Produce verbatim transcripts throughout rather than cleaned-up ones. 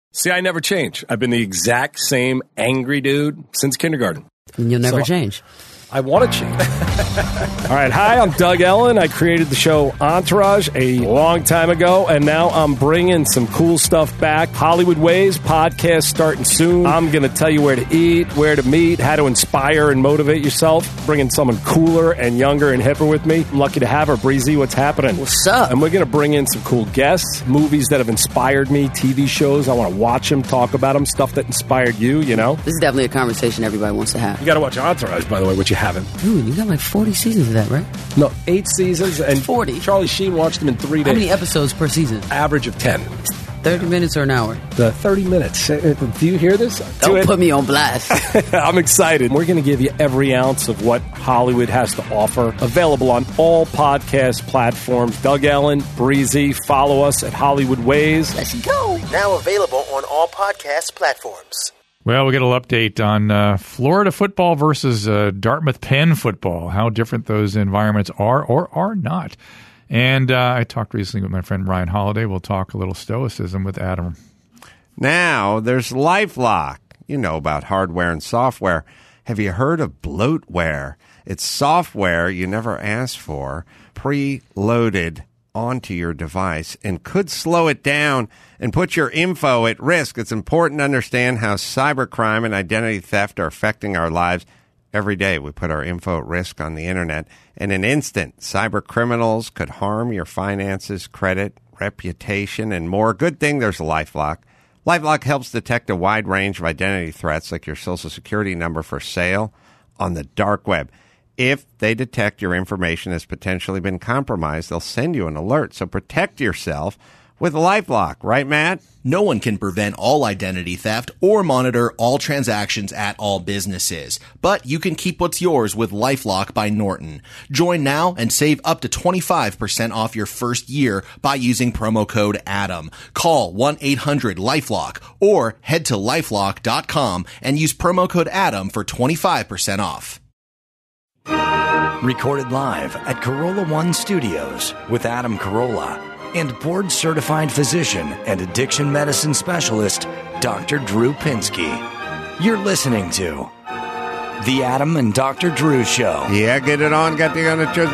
See, I never change. I've been the exact same angry dude since kindergarten. And you'll never So, change. I want to change. All right, hi, I'm Doug Ellen. I created the show Entourage a long time ago, and now I'm bringing some cool stuff back. Hollywood Ways podcast starting soon. I'm going to tell you where to eat, where to meet, how to inspire and motivate yourself. Bringing someone cooler and younger and hipper with me. I'm lucky to have her. Breezy, what's happening? What's up? And we're going to bring in some cool guests, movies that have inspired me, T V shows. I want to watch them, talk about them, stuff that inspired you, you know? This is definitely a conversation everybody wants to have. You got to watch Entourage, by the way, which you haven't. Dude, you got like forty seasons of that, right? No, eight seasons and forty. Charlie Sheen watched them in three days. How many episodes per season? Average of ten. thirty minutes or an hour? The thirty minutes. Uh, Do you hear this? Don't Do put me on blast. I'm excited. We're going to give you every ounce of what Hollywood has to offer. Available on all podcast platforms. Doug Ellen, Breezy. Follow us at Hollywood Ways. Let's go. Now available on all podcast platforms. Well, we get a little update on uh, Florida football versus uh, Dartmouth Penn football, how different those environments are or are not. And uh, I talked recently with my friend Ryan Holiday. We'll talk a little stoicism with Adam. Now, there's LifeLock. You know about hardware and software. Have you heard of bloatware? It's software you never asked for, pre-loaded onto your device, and could slow it down and put your info at risk. It's important to understand how cybercrime and identity theft are affecting our lives. Every day we put our info at risk on the internet. In an instant, cyber criminals could harm your finances, credit, reputation, and more. Good thing there's LifeLock. LifeLock helps detect a wide range of identity threats like your social security number for sale on the dark web. If they detect your information has potentially been compromised, they'll send you an alert. So protect yourself with LifeLock. Right, Matt? No one can prevent all identity theft or monitor all transactions at all businesses. But you can keep what's yours with LifeLock by Norton. Join now and save up to twenty-five percent off your first year by using promo code ADAM. Call one eight hundred LifeLock or head to lifelock dot com and use promo code ADAM for twenty-five percent off. Recorded live at Corolla One Studios with Adam Carolla and board-certified physician and addiction medicine specialist, Doctor Drew Pinsky. You're listening to The Adam and Doctor Drew Show. Yeah, get it on. Got the on the choice.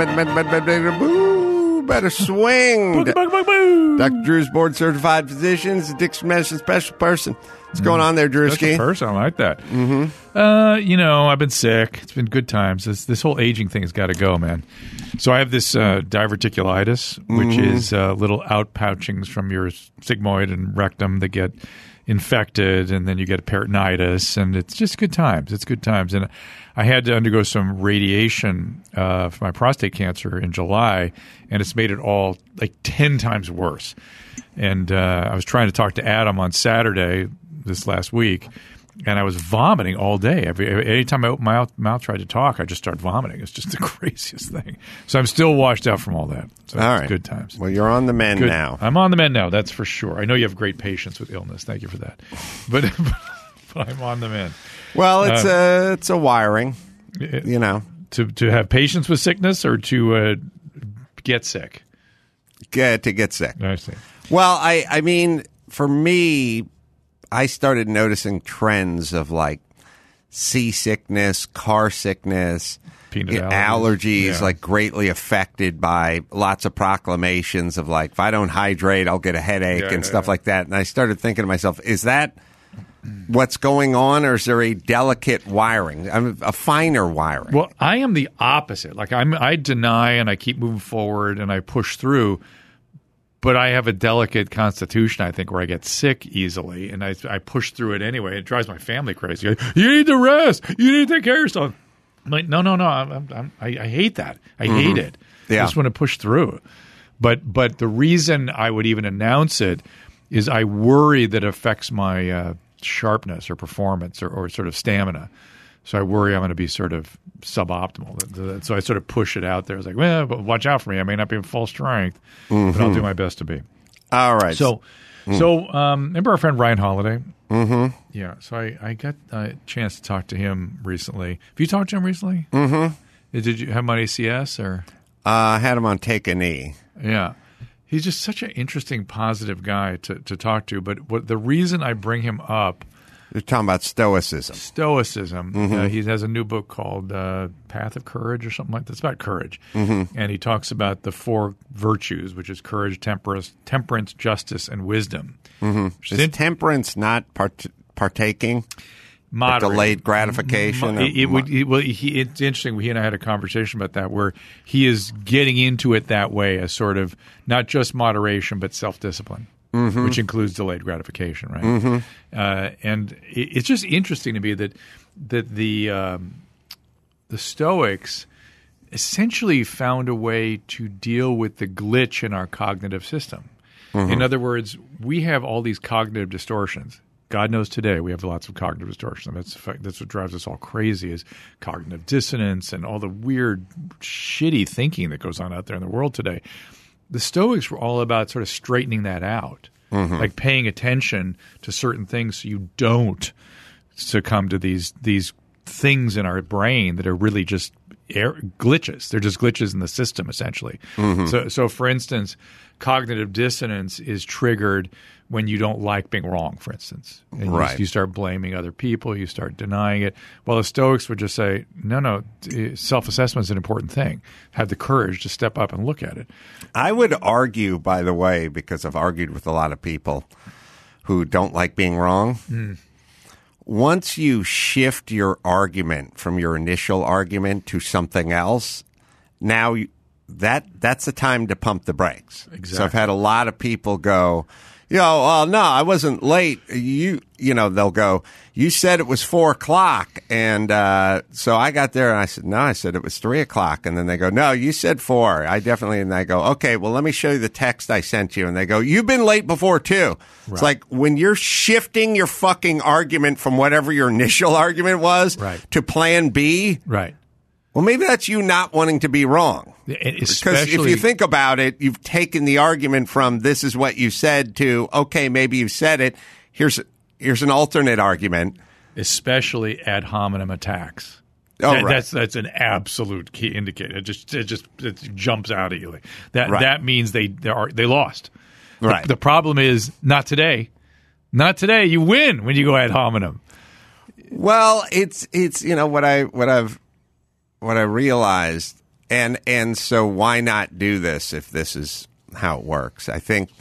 Boo, better swing. Doctor Drew's board-certified physician, addiction medicine special person. What's going on there, Drewski? Person, I like that. Mm-hmm. Uh, you know, I've been sick. It's been good times. This, this whole aging thing has got to go, man. So I have this uh, diverticulitis, which Mm-hmm. is uh, little outpouchings from your sigmoid and rectum that get infected, and then you get peritonitis, and it's just good times. It's good times. And I had to undergo some radiation uh, for my prostate cancer in July, and it's made it all like ten times worse. And uh, I was trying to talk to Adam on Saturday this last week, and I was vomiting all day. Every anytime I opened my mouth, mouth tried to talk, I just started vomiting. It's just the craziest thing. So I'm still washed out from all that. So All it's right. good times. Well, you're on the mend Good. now. I'm on the mend now, that's for sure. I know you have great patience with illness. Thank you for that. But, but I'm on the mend. Well, it's Uh, a it's a wiring, It- you know. To to have patience with sickness or to uh, get sick? Get to get sick. I see. Well, I I mean, for me, I started noticing trends of like seasickness, car sickness, Peanut you know, allergies. allergies, Yeah. like greatly affected by lots of proclamations of like, if I don't hydrate, I'll get a headache Yeah, and yeah, stuff yeah. like that. And I started thinking to myself, is that what's going on, or is there a delicate wiring, I'm a finer wiring? Well, I am the opposite. Like I'm, I deny and I keep moving forward and I push through. But I have a delicate constitution, I think, where I get sick easily, and I, I push through it anyway. It drives my family crazy. Like, you need to rest. You need to take care of yourself. I'm like, no, no, no. I'm, I'm, I, I hate that. I hate it. Yeah. I just want to push through. But but the reason I would even announce it is I worry that it affects my uh, sharpness or performance or, or sort of stamina. So I worry I'm going to be sort of suboptimal. So I sort of push it out there. It's like, well, but watch out for me. I may not be in full strength, but I'll do my best to be. All right. So, so um, remember our friend Ryan Holiday? Mm-hmm. Yeah. So I, I got a chance to talk to him recently. Have you talked to him recently? Mm-hmm. Did you have him on A C S or? uh, I had him on Take a Knee. Yeah. He's just such an interesting, positive guy to, to talk to. But what the reason I bring him up, You're talking about Stoicism. Stoicism. Mm-hmm. Uh, he has a new book called uh, Path of Courage or something like that. It's about courage. Mm-hmm. And he talks about the four virtues, which is courage, temperance, temperance, justice, and wisdom. Mm-hmm. Is in- temperance not part- partaking? Moderate. Delayed gratification? It, it would, it, well, he, it's interesting. He and I had a conversation about that, where he is getting into it that way, as sort of not just moderation, but self-discipline, mm-hmm. which includes delayed gratification, right? Mm-hmm. Uh, and it, it's just interesting to me that that the um, the Stoics essentially found a way to deal with the glitch in our cognitive system. Mm-hmm. In other words, we have all these cognitive distortions. God knows today we have lots of cognitive distortion. That's that's what drives us all crazy, is cognitive dissonance and all the weird, shitty thinking that goes on out there in the world today. The Stoics were all about sort of straightening that out, mm-hmm. like paying attention to certain things so you don't succumb to these these things in our brain that are really just air, glitches. They're just glitches in the system, essentially. Mm-hmm. So, so, for instance, cognitive dissonance is triggered when you don't like being wrong, for instance. And right. you, you start blaming other people. You start denying it. Well, the Stoics would just say, no, no, self-assessment is an important thing. Have the courage to step up and look at it. I would argue, by the way, because I've argued with a lot of people who don't like being wrong, mm. once you shift your argument from your initial argument to something else, now you, that that's the time to pump the brakes. Exactly. So I've had a lot of people go, you know, well, no, I wasn't late. You, you know, they'll go, you said it was four o'clock. And uh, so I got there and I said, no, I said it was three o'clock. And then they go, no, you said four. I definitely, and I go, okay, well, let me show you the text I sent you. And they go, you've been late before too. Right. It's like when you're shifting your fucking argument from whatever your initial argument was right. to plan B. Right. Well, maybe that's you not wanting to be wrong. Especially, because if you think about it, you've taken the argument from this is what you said to, okay, maybe you said it. Here's here's an alternate argument. Especially ad hominem attacks. Oh, that, right. That's that's an absolute key indicator. It just it just it jumps out at you. Like that right. that means they they, are, they lost. Right. The, the problem is not today. Not today. You win when you go ad hominem. Well, it's it's you know what I what I've what I realized, and and so why not do this if this is how it works? I think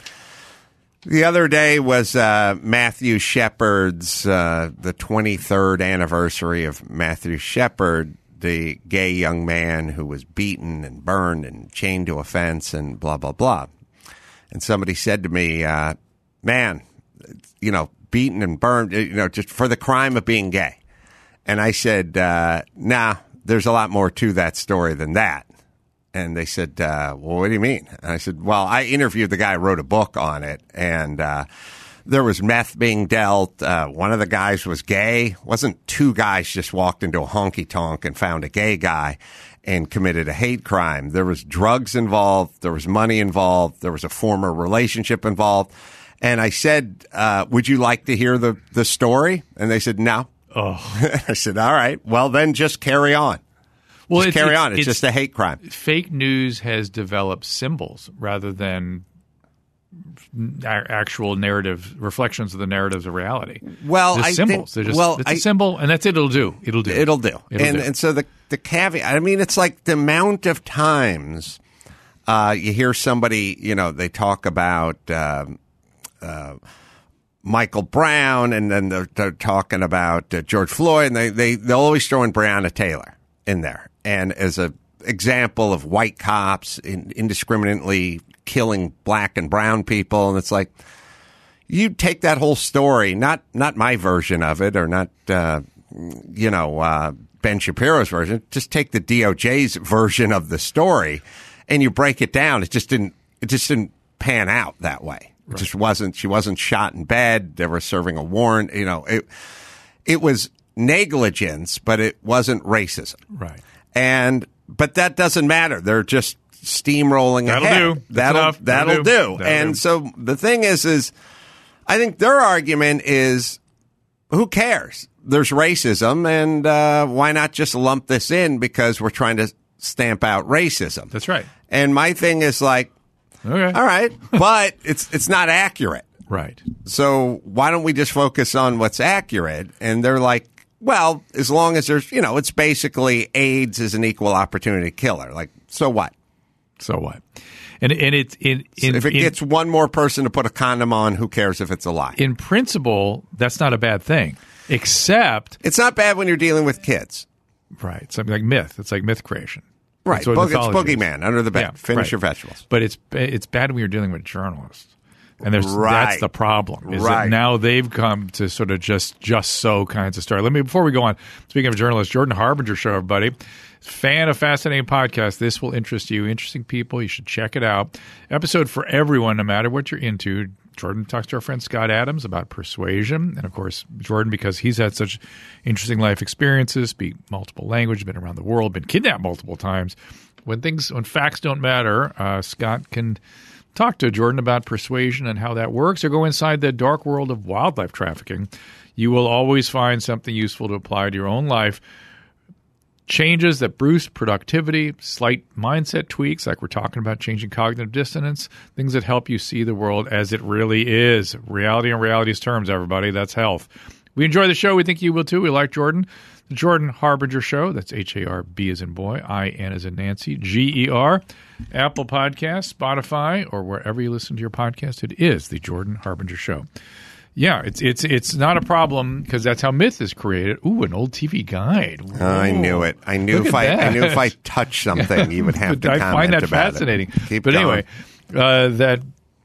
the other day was uh, Matthew Shepard's uh, the twenty-third anniversary of Matthew Shepard, the gay young man who was beaten and burned and chained to a fence and blah blah blah. And somebody said to me, uh, "Man, you know, beaten and burned, you know, just for the crime of being gay." And I said, uh, "Nah." There's a lot more to that story than that. And they said, uh, well, what do you mean? And I said, well, I interviewed the guy who wrote a book on it, and uh, there was meth being dealt. Uh, one of the guys was gay. Wasn't two guys just walked into a honky-tonk and found a gay guy and committed a hate crime. There was drugs involved. There was money involved. There was a former relationship involved. And I said, uh, would you like to hear the, the story? And they said, no. Oh, I said, all right, well, then just carry on. Well, just it's, carry it's, on. It's, it's just a hate crime. Fake news has developed symbols rather than actual narrative reflections of the narratives of reality. Well, They're I symbols. think, They're just, well, it's I, a symbol, and that's it. It'll do. It'll do. It'll do. It'll and do. and so the the caveat. I mean, it's like the amount of times uh, you hear somebody, you know, they talk about. Um, uh, Michael Brown, and then they're, they're talking about uh, George Floyd, and they, they, they'll always throw in Breonna Taylor in there. And as an example of white cops in, indiscriminately killing black and brown people, and it's like, you take that whole story, not not my version of it, or not, uh, you know, uh, Ben Shapiro's version, just take the D O J's version of the story, and you break it down. It just didn't, it just didn't pan out that way. It just wasn't, she wasn't shot in bed. They were serving a warrant. You know, it, it was negligence, but it wasn't racism. Right. And, but that doesn't matter. They're just steamrolling That'll ahead. do. That's That'll, enough. that'll, That'll do. do. That'll and do. so the thing is, is I think their argument is, who cares? There's racism, and uh, why not just lump this in because we're trying to stamp out racism? That's right. And my thing is like, Okay. All right. But it's it's not accurate. Right. So why don't we just focus on what's accurate? And they're like, well, as long as there's, you know, it's basically AIDS is an equal opportunity killer. Like, so what? So what? And and it's in, in if it in, gets one more person to put a condom on, who cares if it's a lie? In principle, that's not a bad thing, except it's not bad when you're dealing with kids. Right. Something like myth. It's like myth creation. Right. It's, Boog- it's boogeyman under the bed. Yeah, Finish right. your vegetables. But it's it's bad when you're dealing with journalists. And there's Right. that's the problem. Is Right. that now they've come to sort of just just so kinds of story. Let me before we go on. Speaking of journalists, Jordan Harbinger show, everybody. Fan of Fascinating Podcast. This will interest you. Interesting people. You should check it out. Episode for everyone, no matter what you're into. Jordan talks to our friend Scott Adams about persuasion. And, of course, Jordan, because he's had such interesting life experiences, speak multiple languages, been around the world, been kidnapped multiple times. When things, when facts don't matter, uh, Scott can talk to Jordan about persuasion and how that works, or go inside the dark world of wildlife trafficking. You will always find something useful to apply to your own life. Changes that boost productivity, slight mindset tweaks, like we're talking about changing cognitive dissonance, things that help you see the world as it really is. Reality in reality's terms, everybody. That's health. We enjoy the show. We think you will too. We like Jordan. The Jordan Harbinger Show. That's H A R B as in boy, I N as in Nancy, G E R. Apple Podcasts, Spotify, or wherever you listen to your podcast. It is the Jordan Harbinger Show. Yeah, it's it's it's not a problem because that's how myth is created. Ooh, an old T V guide. Oh, I knew it. I knew Look if at I, I that. knew if I touched something, you would have to I comment find that about fascinating. it. Keep but going. anyway, uh, that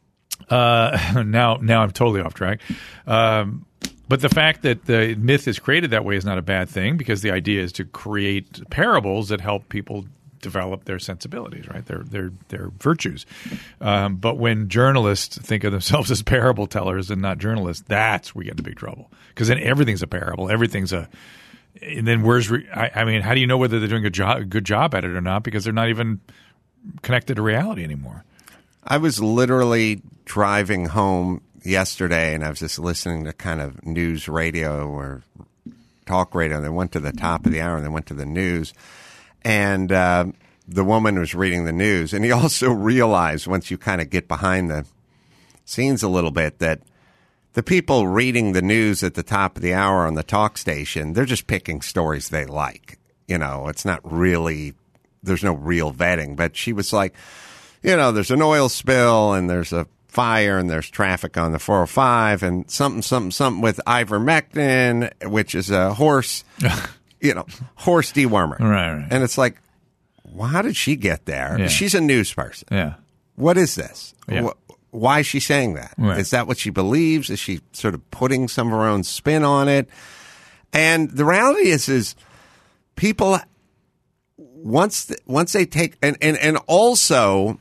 uh, now now I'm totally off track. Um, but the fact that the myth is created that way is not a bad thing because the idea is to create parables that help people develop their sensibilities, right? Their their their virtues. Um, but when journalists think of themselves as parable tellers and not journalists, that's where we get into big trouble because then everything's a parable. Everything's a and then where's re- I, I mean, how do you know whether they're doing a job, a good job at it or not? Because they're not even connected to reality anymore. I was literally driving home yesterday, and I was just listening to kind of news radio or talk radio, and they went to the top of the hour, and they went to the news, and uh, the woman was reading the news, and you also realize once you kind of get behind the scenes a little bit that the people reading the news at the top of the hour on the talk station, they're just picking stories they like. You know, it's not really, there's no real vetting. But she was like, you know, there's an oil spill and there's a fire and there's traffic on the four oh five and something, something, something with ivermectin, which is a horse, you know, horse dewormer. Right, right. And it's like, well, how did she get there? Yeah. She's a news person. Yeah. What is this? Yeah. Wh- Why is she saying that? Right. Is that what she believes? Is she sort of putting some of her own spin on it? And the reality is, is people once th- once they take and, and and also,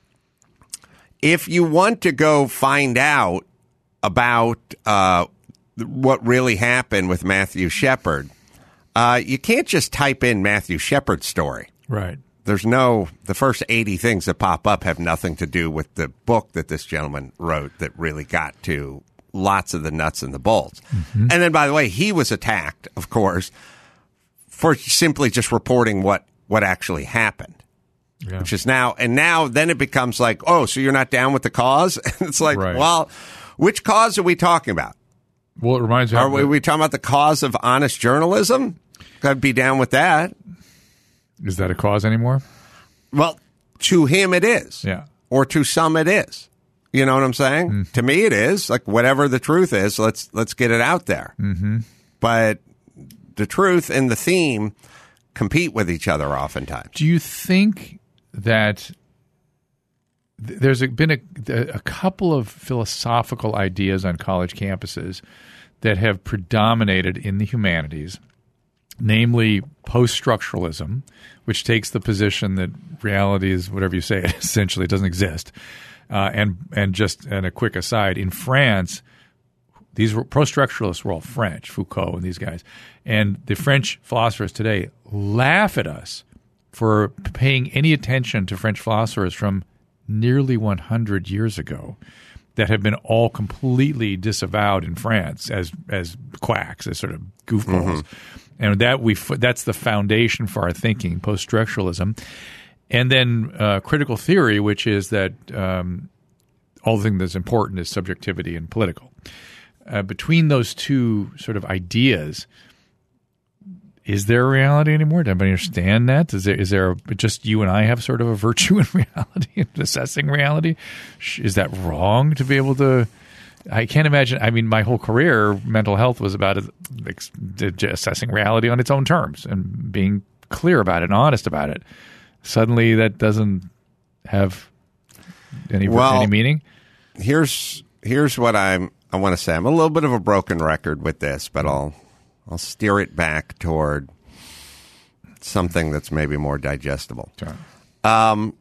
if you want to go find out about uh, what really happened with Matthew Shepard, uh, you can't just type in Matthew Shepard's story. Right. There's no, the first eighty things that pop up have nothing to do with the book that this gentleman wrote that really got to lots of the nuts and the bolts. Mm-hmm. And then, by the way, he was attacked, of course, for simply just reporting what, what actually happened. Yeah. Which is now, and now then it becomes like, oh, so you're not down with the cause? And it's like, right. Well, which cause are we talking about? Well, it reminds me. Are we, we talking about the cause of honest journalism? I'd be down with that. Is that a cause anymore? Well, to him it is. Yeah. Or to some it is. You know what I'm saying? Mm. To me it is. Like whatever the truth is, let's let's get it out there. Mm-hmm. But the truth and the theme compete with each other oftentimes. Do you think that th- there's a, been a, a couple of philosophical ideas on college campuses that have predominated in the humanities, namely post-structuralism, which takes the position that reality is whatever you say it essentially it doesn't exist. Uh, and and just and a quick aside, in France, these were, post-structuralists were all French, Foucault and these guys. And the French philosophers today laugh at us for paying any attention to French philosophers from nearly one hundred years ago that have been all completely disavowed in France as as quacks, as sort of goofballs. Mm-hmm. And that we that's the foundation for our thinking, post-structuralism. And then uh, critical theory, which is that um, all the thing that's important is subjectivity and political. Uh, between those two sort of ideas, is there a reality anymore? Does anybody understand that? Is there, is there a, just you and I have sort of a virtue in reality, in assessing reality? Is that wrong to be able to? I can't imagine. I mean, my whole career, mental health was about assessing reality on its own terms and being clear about it and honest about it. Suddenly, that doesn't have any well, any meaning. Here's here's what I'm. I want to say I'm a little bit of a broken record with this, but I'll I'll steer it back toward something that's maybe more digestible. Sure. Um,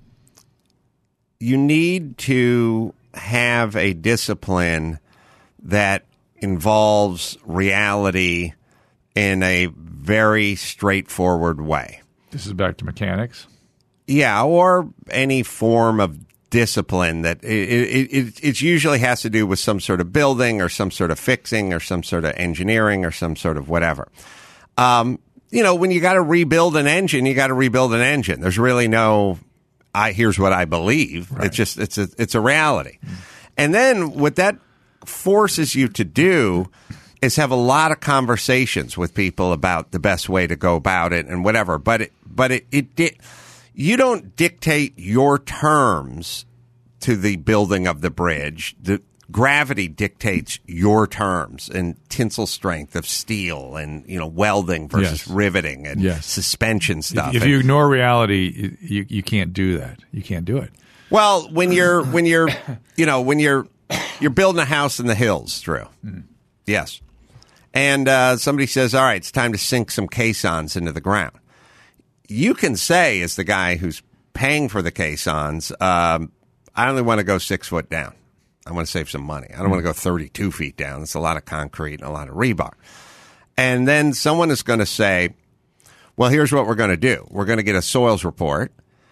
you need to have a discipline that involves reality in a very straightforward way. This is back to mechanics. Yeah, or any form of discipline that it, it, it, it usually has to do with some sort of building or some sort of fixing or some sort of engineering or some sort of whatever. Um, you know, when you got to rebuild an engine, you got to rebuild an engine. There's really no, I here's what I believe. Right. It's just, it's a, it's a reality. Mm. And then what that forces you to do is have a lot of conversations with people about the best way to go about it and whatever. But it, but it, it did. You don't dictate your terms to the building of the bridge. The gravity dictates your terms and tensile strength of steel and, you know, welding versus yes. riveting and yes. suspension stuff. If, if and, you ignore reality, you you can't do that. You can't do it. Well, when you're when you're you know when you're you're building a house in the hills, Drew. Mm. Yes, and uh, somebody says, "All right, it's time to sink some caissons into the ground." You can say, as the guy who's paying for the caissons, um, I only want to go six foot down. I want to save some money. I don't mm. want to go thirty-two feet down. It's a lot of concrete and a lot of rebar. And then someone is going to say, well, here's what we're going to do. We're going to get a soils report,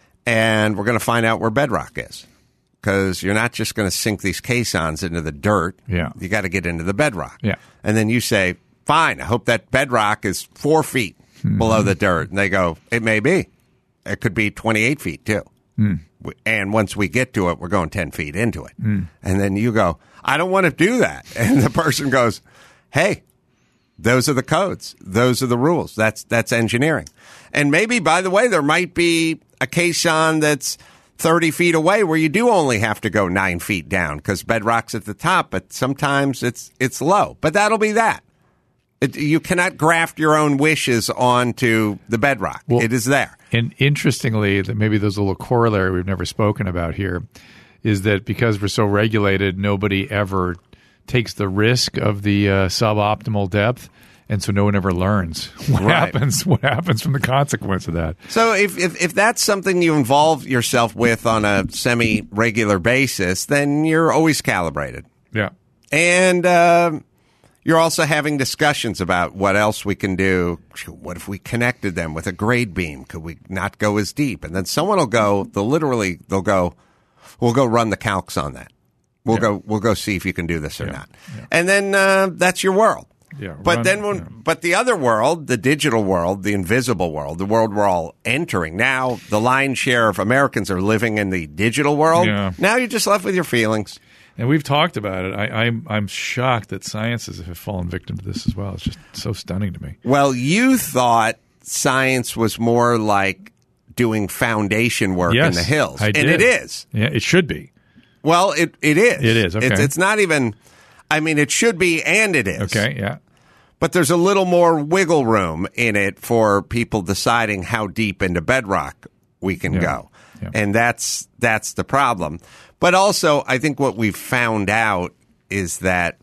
and we're going to find out where bedrock is. Because you're not just going to sink these caissons into the dirt. Yeah. You got to get into the bedrock. Yeah. And then you say, fine, I hope that bedrock is four feet. Mm-hmm. Below the dirt. And they go, it may be. It could be twenty-eight feet, too. Mm. And once we get to it, we're going ten feet into it. Mm. And then you go, I don't want to do that. And the person goes, hey, those are the codes. Those are the rules. That's that's engineering. And maybe, by the way, there might be a caisson that's thirty feet away where you do only have to go nine feet down because bedrock's at the top, but sometimes it's it's low. But that'll be that. It, you cannot graft your own wishes onto the bedrock. Well, it is there. And interestingly, that maybe there's a little corollary we've never spoken about here, is that because we're so regulated, nobody ever takes the risk of the uh, suboptimal depth, and so no one ever learns what right. happens. What happens from the consequence of that? So if, if if that's something you involve yourself with on a semi-regular basis, then you're always calibrated. Yeah, and. Uh, You're also having discussions about what else we can do. What if we connected them with a grade beam? Could we not go as deep? And then someone will go, they'll literally, they'll go, we'll go run the calcs on that. We'll yeah. go, we'll go see if you can do this or yeah. not. Yeah. And then uh, that's your world. Yeah, but run, then when, yeah. but the other world, the digital world, the invisible world, the world we're all entering now, the lion's share of Americans are living in the digital world. Yeah. Now you're just left with your feelings. And we've talked about it. I, I'm I'm shocked that sciences have fallen victim to this as well. It's just so stunning to me. Well, you thought science was more like doing foundation work yes, in the hills. I did. And it is. Yeah, it should be. Well, it, it is. It is, okay. It's, it's not even, I mean, it should be and it is. Okay, yeah. But there's a little more wiggle room in it for people deciding how deep into bedrock we can yeah. go. Yeah. And that's that's the problem. But also, I think what we've found out is that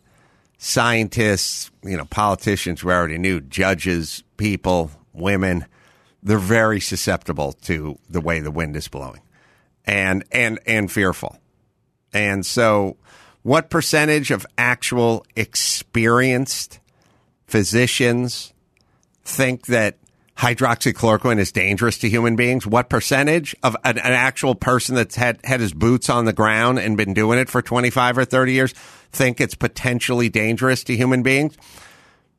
scientists, you know, politicians, we already knew, judges, people, women, they're very susceptible to the way the wind is blowing and and and fearful. And so what percentage of actual experienced physicians think that hydroxychloroquine is dangerous to human beings? What percentage of an, an actual person that's had, had his boots on the ground and been doing it for twenty-five or thirty years think it's potentially dangerous to human beings?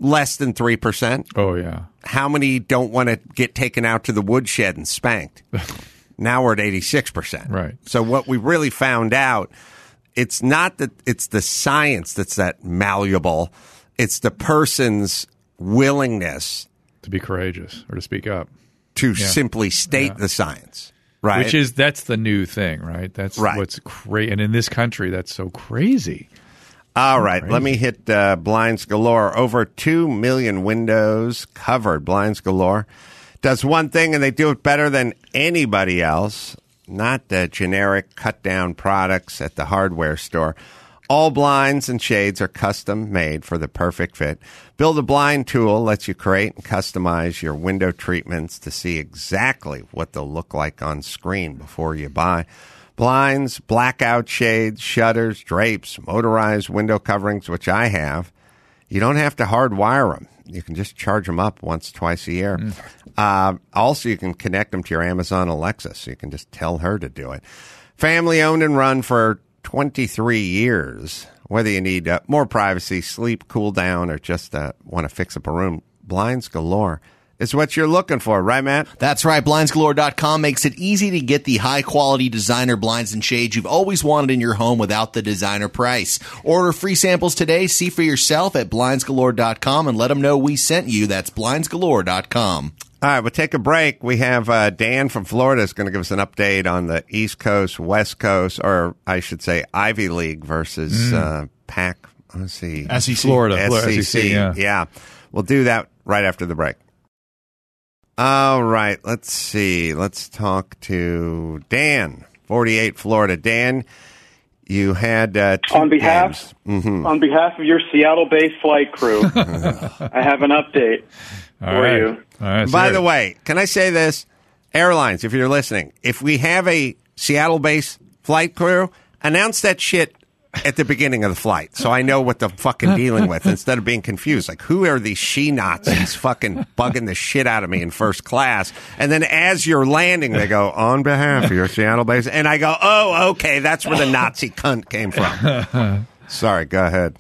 less than three percent. Oh, yeah. How many don't want to get taken out to the woodshed and spanked? Now we're at eighty-six percent. Right. So what we really found out, it's not that it's the science that's that malleable. It's the person's willingness To be courageous or to speak up. to Yeah. simply state Yeah. the science. Right. Which is, that's the new thing, right? That's Right. what's crazy. And in this country, that's so crazy. All right, Crazy. let me hit uh, Blinds Galore. Over two million windows covered. Blinds Galore does one thing, and they do it better than anybody else. Not the generic cut-down products at the hardware store. All blinds and shades are custom made for the perfect fit. Build a Blind tool lets you create and customize your window treatments to see exactly what they'll look like on screen before you buy. Blinds, blackout shades, shutters, drapes, motorized window coverings, which I have. You don't have to hardwire them. You can just charge them up once, twice a year. Mm. Uh, also, you can connect them to your Amazon Alexa, so you can just tell her to do it. Family owned and run for twenty-three years. Whether you need uh, more privacy, sleep, cool down, or just uh, want to fix up a room, Blinds Galore is what you're looking for, right, Matt? That's right. Blinds Galore dot com makes it easy to get the high-quality designer blinds and shades you've always wanted in your home without the designer price. Order free samples today. See for yourself at Blinds Galore dot com and let them know we sent you. That's Blinds Galore dot com. All right, we'll take a break. We have uh, Dan from Florida is going to give us an update on the East Coast, West Coast, or I should say Ivy League versus Mm. uh, Pac. Let's see. S E C. Florida. S E C. S E C, yeah. yeah. We'll do that right after the break. All right, let's see. Let's talk to Dan, forty-eight, Florida. Dan, you had uh, two On behalf, games. Mm-hmm. on behalf of your Seattle-based flight crew, I have an update All for right. you. All right, By sorry. the way, can I say this? Airlines, if you're listening, if we have a Seattle-based flight crew, announce that shit at the beginning of the flight, so I know what the fucking dealing with, instead of being confused. Like, who are these she-Nazis fucking bugging the shit out of me in first class? And then as you're landing, they go, on behalf of your Seattle base. And I go, oh, okay, that's where the Nazi cunt came from. Sorry, go ahead.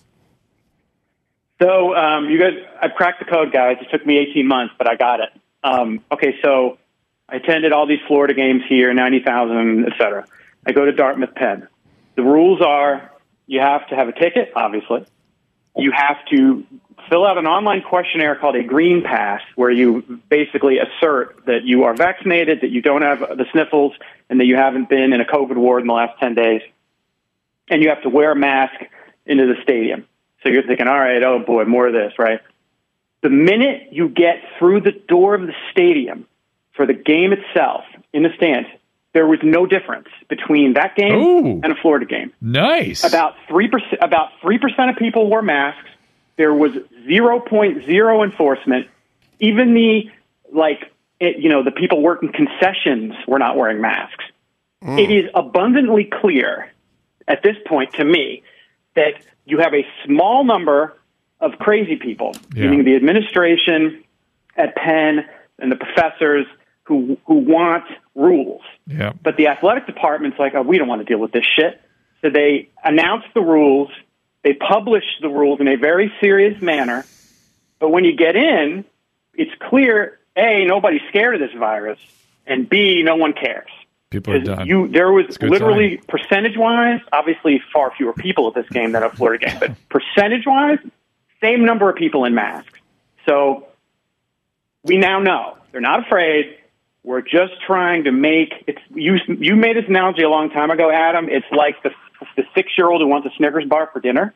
So, um, you guys, I cracked the code, guys. It took me eighteen months, but I got it. Um, okay, so I attended all these Florida games here, ninety thousand, et cetera. I go to Dartmouth Penn. The rules are you have to have a ticket, obviously. You have to fill out an online questionnaire called a Green Pass, where you basically assert that you are vaccinated, that you don't have the sniffles, and that you haven't been in a COVID ward in the last ten days. And you have to wear a mask into the stadium. So you're thinking, all right, oh boy, more of this, right? The minute you get through the door of the stadium for the game itself in the stands, there was no difference between that game Ooh. and a Florida game. Nice. About three percent, about three percent of people wore masks. There was zero point zero enforcement. Even the like, it, you know, the people working concessions were not wearing masks. Mm. It is abundantly clear at this point to me that you have a small number of crazy people, Yeah. meaning the administration at Penn and the professors who who want rules. Yeah. But the athletic department's like, oh, we don't want to deal with this shit. So they announced the rules. They published the rules in a very serious manner. But when you get in, it's clear, A, nobody's scared of this virus, and B, no one cares. People are done. You, there was It's a good literally, percentage-wise, obviously far fewer people at this game than a Florida game, but percentage-wise, same number of people in masks. So we now know. They're not afraid. We're just trying to make it's. You you made this analogy a long time ago, Adam. It's like the the six year old who wants a Snickers bar for dinner,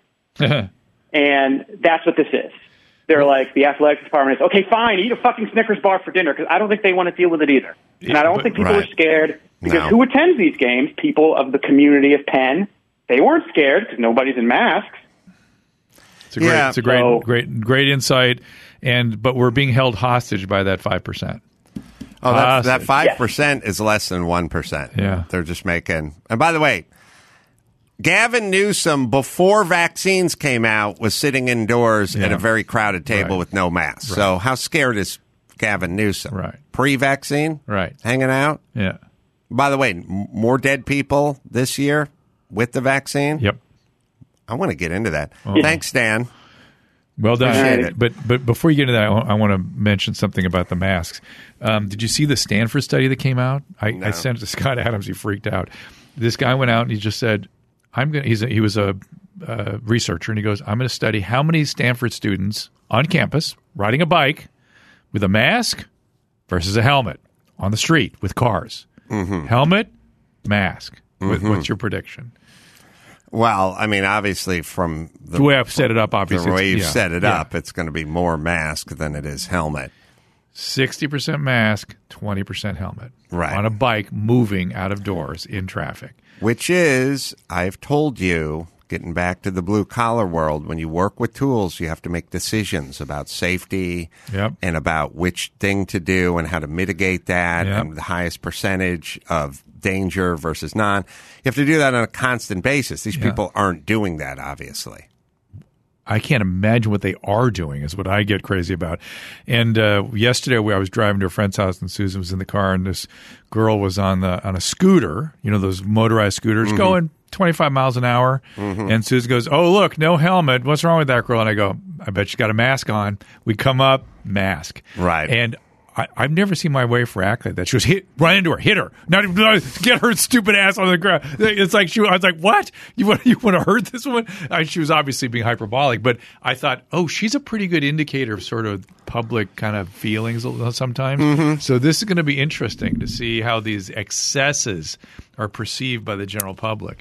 and that's what this is. They're like the athletic department is okay. Fine, eat a fucking Snickers bar for dinner because I don't think they want to deal with it either, and I don't but- think people right. are scared because No. who attends these games? People of the community of Penn. They weren't scared because nobody's in masks. It's a great, Yeah. it's a great, So- great, great insight. And but we're being held hostage by that five percent. Oh, that, that Hostage. five percent is less than one percent. Yeah. They're just making. And by the way, Gavin Newsom, before vaccines came out, was sitting indoors at Yeah. a very crowded table Right. with no mask. So how scared is Gavin Newsom? Right. Pre-vaccine? Right. Hanging out? Yeah. By the way, m- more dead people this year with the vaccine? Yep. I want to get into that. Thanks, Dan. Well done. Appreciate it. But but before you get into that, I want, I want to mention something about the masks. Um, did you see the Stanford study that came out? I, No. I sent it to Scott Adams. He freaked out. This guy went out and he just said, "I'm going." He's a, he was a uh, researcher, and he goes, "I'm going to study how many Stanford students on campus riding a bike with a mask versus a helmet on the street with cars. Mm-hmm. Helmet, mask. With, Mhm. what's your prediction?" Well, I mean, obviously, from the, The way I've set it up, obviously, the way it's- you've yeah, set it yeah. up, it's going to be more mask than it is helmet. sixty percent mask, twenty percent helmet. Right. On a bike moving out of doors in traffic. Which is, I've told you, getting back to the blue collar world, when you work with tools, you have to make decisions about safety Yep. and about which thing to do and how to mitigate that Yep. and the highest percentage of danger versus non. You have to do that on a constant basis. These Yeah. people aren't doing that, obviously. I can't imagine what they are doing is what I get crazy about. And uh, yesterday we, I was driving to a friend's house and Susan was in the car and this girl was on the on a scooter, you know, those motorized scooters Mm-hmm. going twenty-five miles an hour. Mhm. And Susan goes, "Oh, look, no helmet. What's wrong with that girl?" And I go, "I bet she's got a mask on." We come up, mask. Right. And I, I've never seen my wife react like that. She was hit, run into her, hit her, not even not, get her stupid ass on the ground. It's like she. I was like, "What? You want you want to hurt this woman?" I, she was obviously being hyperbolic, but I thought, "Oh, she's a pretty good indicator of sort of public kind of feelings sometimes." Mm-hmm. So this is going to be interesting to see how these excesses are perceived by the general public.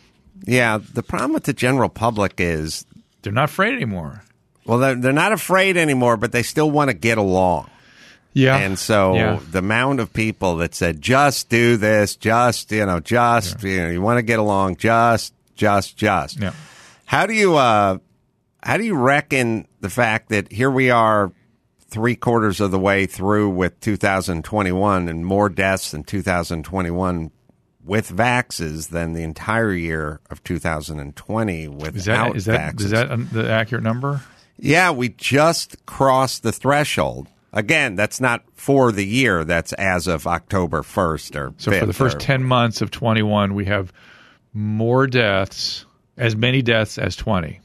Yeah, the problem with the general public is they're not afraid anymore. Well, they're, they're not afraid anymore, but they still want to get along. Yeah. And so Yeah. the amount of people that said, just do this, just, you know, just, you know, you want to get along, just, just, just. Yeah. How do you, uh, how do you reckon the fact that here we are three quarters of the way through with two thousand twenty-one and more deaths in two thousand twenty-one with vaxes than the entire year of two thousand twenty without Is that is that vaxes? is that the accurate number? Yeah, we just crossed the threshold. Again, that's not for the year. That's as of October first or So for the first or, ten months of twenty-one, we have more deaths, as many deaths as twenty.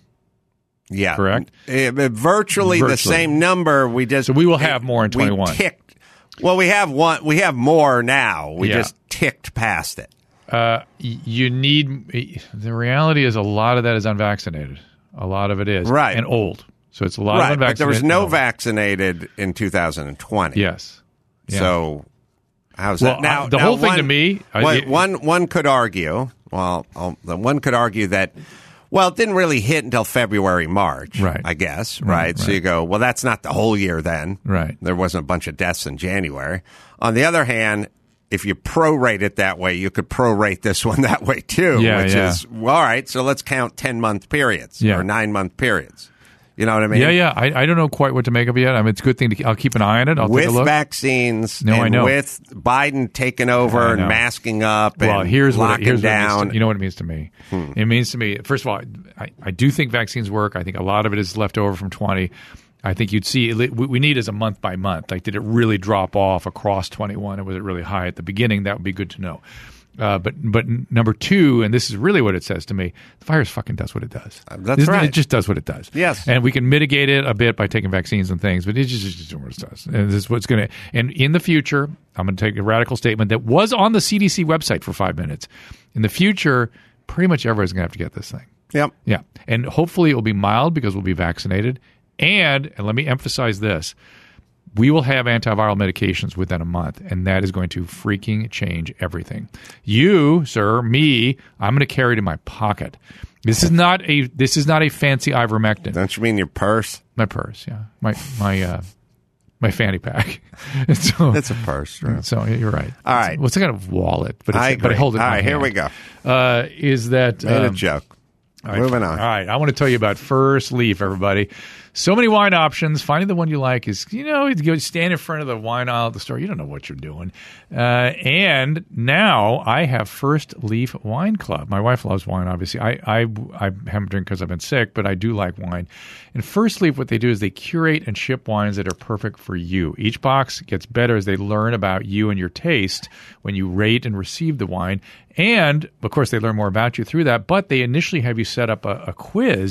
Yeah. Correct? Eh, but virtually, the Virtually. same number. We just So we will have more in we twenty-one. ticked. Well, we have one. We have more now. We Yeah. just ticked past it. Uh, y- you need the reality is a lot of that is unvaccinated. A lot of it is Right. and old. So it's a lot Right, of but unvaccinated. there was no and old. vaccinated in two thousand twenty. Yes. Yeah. So how's Well, that? Now, I- the now whole thing one, to me, I- one, it- one one could argue. Well, um, the one could argue that. Well, it didn't really hit until February, March, Right. I guess, Right, right? So right. you go, well, that's not the whole year then. Right. There wasn't a bunch of deaths in January. On the other hand, if you prorate it that way, you could prorate this one that way too, Yeah, which yeah. is, well, all right, so let's count ten-month periods Yeah. or nine-month periods. You know what I mean? Yeah, yeah. I, I don't know quite what to make of it yet. I mean, it's a good thing to. I'll keep an eye on it. I'll with take a look. vaccines No, and I know. with Biden taking over I and know. masking up Well, and here's what it, locking here's what it down. means to, you know what it means to me. Hmm. It means to me. First of all, I, I do think vaccines work. I think a lot of it is left over from twenty. I think you'd see what we need is a month by month. Like, did it really drop off across twenty-one, or was it really high at the beginning? That would be good to know. Uh, but but number two, and this is really what it says to me: the virus fucking does what it does. that's Isn't it? right. It just does what it does. Yes. And we can mitigate it a bit by taking vaccines and things, but it just, just doing what it does. And this is what's going to. And in the future, I'm going to take a radical statement that was on the C D C website for five minutes. In the future, pretty much everybody's going to have to get this thing. Yep. Yeah. And hopefully it will be mild because we'll be vaccinated. And, and let me emphasize this, we will have antiviral medications within a month, and that is going to freaking change everything. You, sir, me, I'm going to carry it in my pocket. This is not a this is not a fancy ivermectin. Don't you mean your purse? My purse, yeah. My my uh, my fanny pack. And so, It's a purse. Right? so you're right. All right. Well, it's a kind of wallet, but it's, I but I agree. hold it in All my right, here hand. we go. Uh, is that Made a um, joke. all right. Moving on. All right. I want to tell you about First Leaf, everybody. So many wine options. Finding the one you like is, you know, you go stand in front of the wine aisle at the store. You don't know what you're doing. Uh, and now I have First Leaf Wine Club. My wife loves wine, obviously. I, I, I haven't drank because I've been sick, but I do like wine. And First Leaf, what they do is they curate and ship wines that are perfect for you. Each box gets better as they learn about you and your taste when you rate and receive the wine. And, of course, they learn more about you through that, but they initially have you set up a, a quiz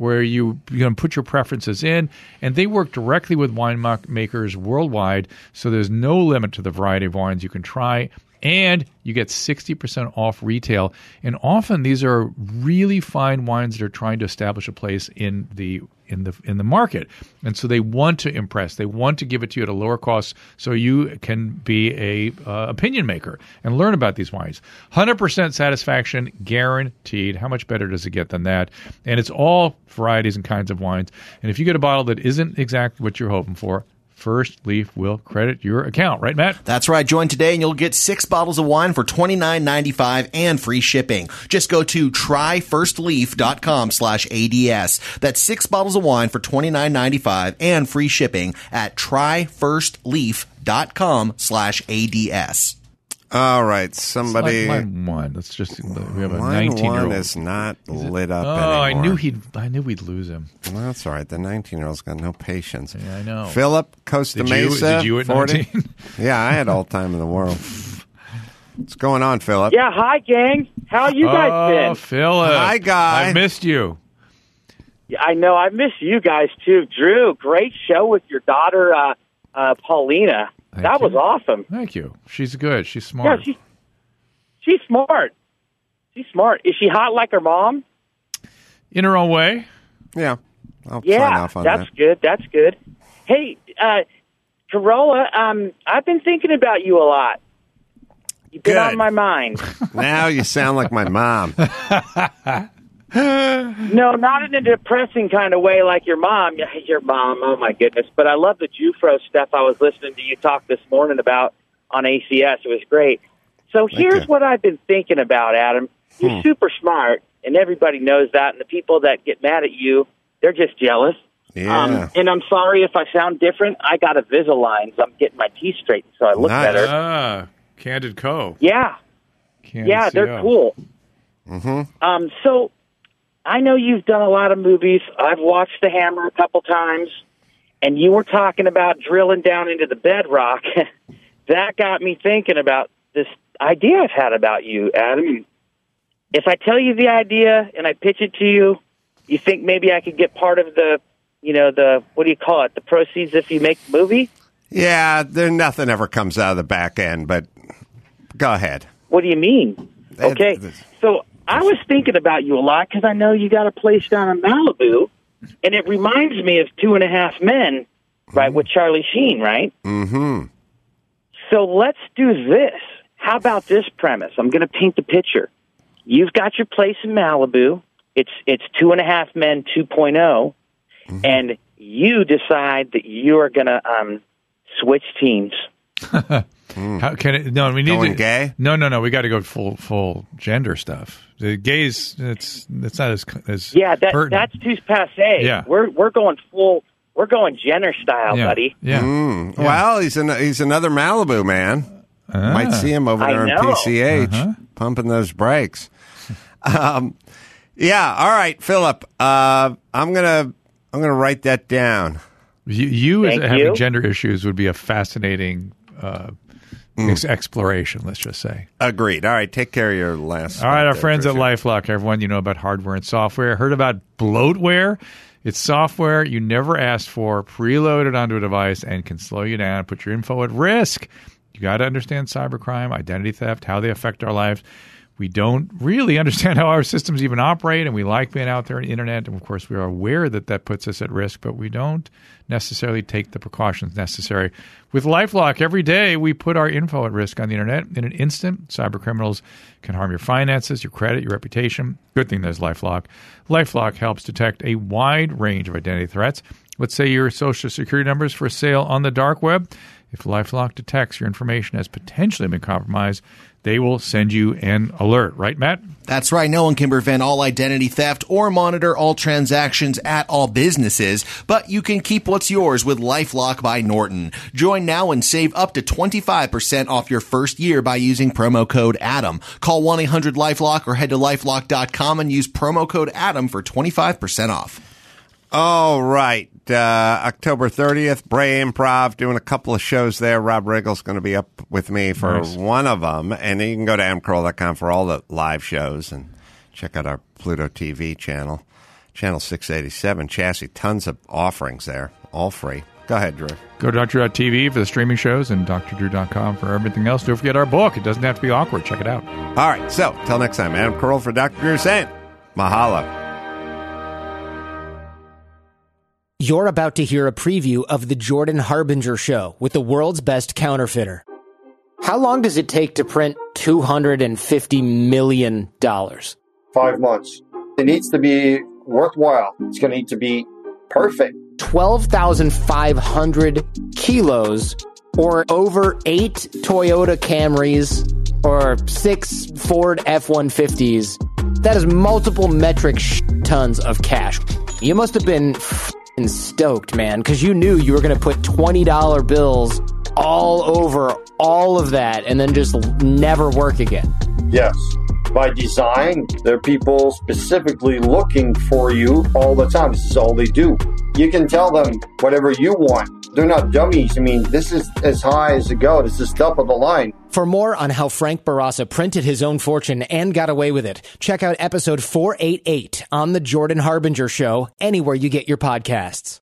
where you you know, put your preferences in, and they work directly with wine makers worldwide, so there's no limit to the variety of wines you can try. And you get sixty percent off retail. And often these are really fine wines that are trying to establish a place in the in the in the market. And so they want to impress. They want to give it to you at a lower cost so you can be a uh, opinion maker and learn about these wines. one hundred percent satisfaction guaranteed. How much better does it get than that? And it's all varieties and kinds of wines. And if you get a bottle that isn't exactly what you're hoping for, First Leaf will credit your account. Right, Matt? That's right. Join today and you'll get six bottles of wine for twenty-nine ninety-five and free shipping. Just go to tryfirstleaf.com slash ADS. That's six bottles of wine for twenty-nine ninety-five and free shipping at tryfirstleaf.com slash ADS. All right, somebody. Line one. Let's just. We have a line nineteen-year-old. one is not is lit up oh, anymore. I knew he'd. I knew we'd lose him. Well, that's all right. The nineteen-year-old's got no patience. Yeah, I know. Philip, Costa did you, Mesa, did you at forty. nineteen? Yeah, I had all time in the world. What's going on, Philip? Yeah, hi, gang. How you guys oh, been? Philip. Hi, guy. I missed you. Yeah, I know. I miss you guys, too. Drew, great show with your daughter, uh, uh, Paulina. Thank that you. was awesome. Thank you. She's good. She's smart. Yeah, she's, she's smart. She's smart. Is she hot like her mom? In her own way. Yeah. I'll yeah, sign off on that's that. good. That's good. Hey, uh, Carolla, um, I've been thinking about you a lot. You've been Good. on my mind. Now you sound like my mom. No, not in a depressing kind of way like your mom. Your mom, oh my goodness. But I love the Jufro stuff I was listening to you talk this morning about on A C S. It was great. So here's you. what I've been thinking about, Adam. You're Hmm. super smart, and everybody knows that. And the people that get mad at you, they're just jealous. Yeah. Um, and I'm sorry if I sound different. I got Invisalign, so I'm getting my teeth straightened so I look Nice. better. Ah, Candid Co. Yeah. Candid Yeah, C O. they're cool. Mm-hmm. Um, so I know you've done a lot of movies. I've watched The Hammer a couple times, and you were talking about drilling down into the bedrock. That got me thinking about this idea I've had about you, Adam. If I tell you the idea and I pitch it to you, you think maybe I could get part of the, you know, the, what do you call it, the proceeds if you make the movie? Yeah, there nothing ever comes out of the back end, but go ahead. What do you mean? Okay, It- so I was thinking about you a lot because I know you got a place down in Malibu, and it reminds me of Two and a Half Men, right, with Charlie Sheen, right? Mm-hmm. So let's do this. How about this premise? I'm going to paint the picture. You've got your place in Malibu. It's it's Two and a Half Men two point oh, Mm-hmm. and you decide that you are going to um, switch teams. How can it? No, we need Going to. gay? No, no, no. We got to go full full gender stuff. The gays, it's it's not as as Yeah, that pertinent. that's too passe. Yeah. We're we're going full. We're going Jenner style, yeah. buddy. Yeah. Mm. Well, he's an, he's another Malibu man. Ah. Might see him over I there in know. P C H, Uh-huh. pumping those brakes. um, yeah. All right, Philip. Uh, I'm gonna I'm gonna write that down. You, you as Thank having you. gender issues would be a fascinating uh, ex- exploration. Let's just say. Agreed. All right. Take care of your last. All right, spot our there, friends at Tricia. LifeLock, everyone, you know about hardware and software. Heard about bloatware? It's software you never asked for, preloaded onto a device, and can slow you down, put your info at risk. You got to understand cybercrime, identity theft, how they affect our lives. We don't really understand how our systems even operate, and we like being out there on the internet. And, of course, we are aware that that puts us at risk, but we don't necessarily take the precautions necessary. With LifeLock, every day we put our info at risk on the internet. In an instant, cybercriminals can harm your finances, your credit, your reputation. Good thing there's LifeLock. LifeLock helps detect a wide range of identity threats. Let's say your social security number is for sale on the dark web. If LifeLock detects your information has potentially been compromised, they will send you an alert. Right, Matt? That's right. No one can prevent all identity theft or monitor all transactions at all businesses, but you can keep what's yours with LifeLock by Norton. Join now and save up to twenty-five percent off your first year by using promo code ADAM. Call one eight hundred LifeLock or head to lifelock dot com and use promo code ADAM for twenty-five percent off. All right. Uh, October thirtieth, Bray Improv, doing a couple of shows there. Rob Riggle's going to be up with me for Nice. one of them. And you can go to adam carolla dot com for all the live shows and check out our Pluto T V channel. Channel six eighty-seven chassis. Tons of offerings there, all free. Go ahead, Drew. Go to Doctor Drew dot T V for the streaming shows and D R Drew dot com for everything else. Don't forget our book. It doesn't have to be awkward. Check it out. All right, so till next time, Adam Carolla for Doctor Drew saying mahalo. You're about to hear a preview of The Jordan Harbinger Show with the world's best counterfeiter. How long does it take to print two hundred fifty million dollars? Five months. It needs to be worthwhile. It's going to need to be perfect. twelve thousand five hundred kilos, or over eight Toyota Camrys, or six Ford F one fifties. That is multiple metric sh- tons of cash. You must have been f***ing stoked, man, because you knew you were going to put twenty dollar bills all over all of that and then just never work again. Yes. By design, there are people specifically looking for you all the time. This is all they do. You can tell them whatever you want. They're not dummies. I mean, this is as high as it goes. This is top of the line. For more on how Frank Barassa printed his own fortune and got away with it, check out episode four eighty-eight on The Jordan Harbinger Show, anywhere you get your podcasts.